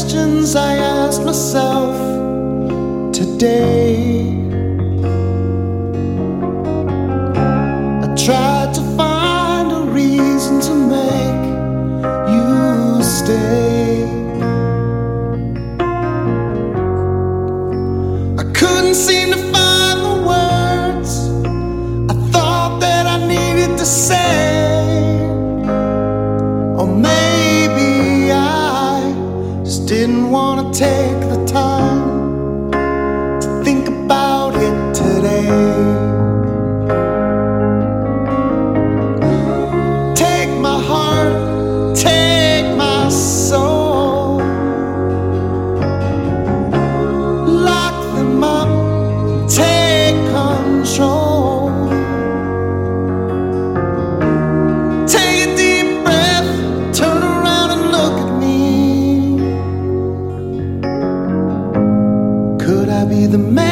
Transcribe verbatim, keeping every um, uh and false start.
questions I asked myself today. I tried to find a reason to make you stay. I couldn't seem to find the words I thought that I needed to say. Or maybe I just didn't want to take the time to think about it today. Take my heart, take my soul, lock them up, take control. Take a deep breath, turn around and look at me. Could I be the man